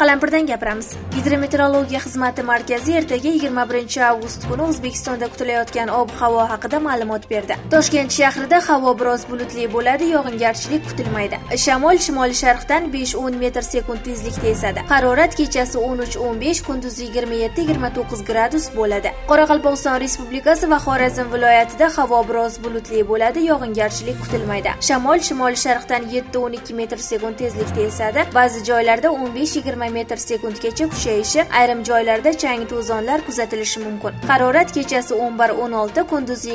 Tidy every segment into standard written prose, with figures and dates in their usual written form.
Qalampirdan gapiramiz. Gidrometeorologiya xizmati markazi ertaga 21 avgust kuni O'zbekistonda kutilayotgan ob-havo haqida ma'lumot berdi. Toshkent shahrida havo biroz bulutli bo'ladi, yog'ingarchilik kutilmaydi. Shamol shimoli-sharqdan 5-10 metr sekund tezlikda esadi. Harorat kechasi 13-15, kunduzi 27-29 gradus bo'ladi. Qoraqalpog'iston Respublikasi va Xorazm viloyatida havo biroz bulutli bo'ladi, yog'ingarchilik kutilmaydi. Shamol shimoli-sharqdan 7-12 metr sekund tezlikda esadi. Ba'zi joylarda 15-20 metr sekundgacha kuchayishi, ayrim joylarda chang to'zonlar kuzatilishi mumkin. Harorat kechasi 11-16, kunduzi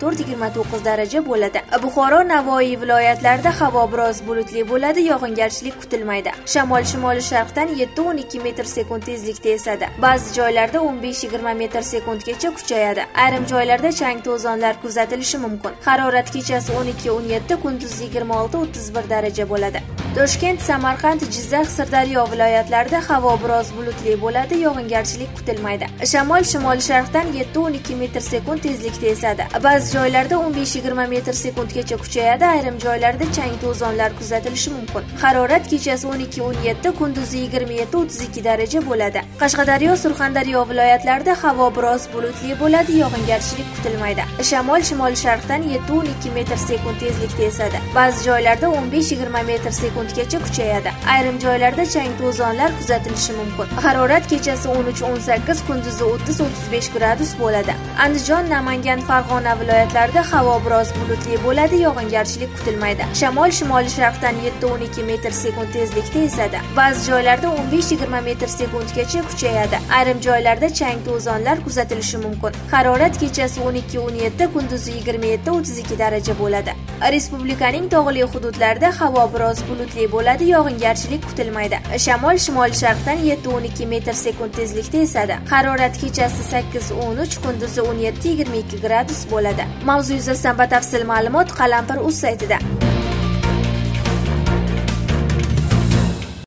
24-29 daraja bo'ladi. Buxoro, Navoiy viloyatlarida havo biroz bulutli bo'ladi, yog'ingarchilik kutilmaydi. Shamol shimoli-sharqdan 7-12 metr sekund tezlikda esadi. Ba'zi joylarda 15-20 metr sekundgacha kuchayadi. Ayrim joylarda chang to'zonlar kuzatilishi mumkin. Harorat kechasi 12-17, kunduzi 26-31 daraja bo'ladi. Toshkent, Samarqand, Jizzax, Sirdaryo viloyatlarida havo biroz bulutli bo'ladi, yog'ingarchilik kutilmaydi. Shamol shimoli-sharqdan 7-12 metr sekund tezlikda esadi. Ba'zi joylarda 15-20 metr sekundgacha kuchayadi, ayrim joylarda chang to'zonlar kuzatilishi mumkin. Harorat kechasi 12-17, kunduzi 27-32 daraja bo'ladi. Qashqadaryo, Surxondaryo viloyatlarida havo biroz bulutli bo'ladi, yog'ingarchilik kutilmaydi. Shamol shimoli-sharqdan 7-12 metr sekund tezlikda esadi. Ba'zi joylarda 15-20 metr sekundgacha kuchayadi. Ayrim joylarda chang to'zonlar kuzatilishi mumkin. Harorat kechasi 13-18, kunduzi 30-35 gradus bo'ladi. Andijon, Namangan, Farg'ona viloyatlarida havo biroz bulutli bo'ladi, yog'ingarchilik kutilmaydi. Shamol shimoli-sharqdan 7-12 metr sekund tezlikda esadi. Ba'zi joylarda 15-20 metr sekundgacha kuchayadi. Ayrim joylarda chang to'zonlar kuzatilishi mumkin. Harorat kechasi 12-17, kunduzi 27-32 daraja bo'ladi. Respublikaning tog'li hududlarida havo biroz bulutli bo'ladi, yog'ingarchilik kutilmaydi. Shamol shimoli-sharqdan 7-12 metr sekund tezlikda esadi. Harorat kechasi 8-13, kunduzi 17-22 gradus bo'ladi. Mavzu yuzasidan batafsil ma'lumot Qalampir.uz saytida.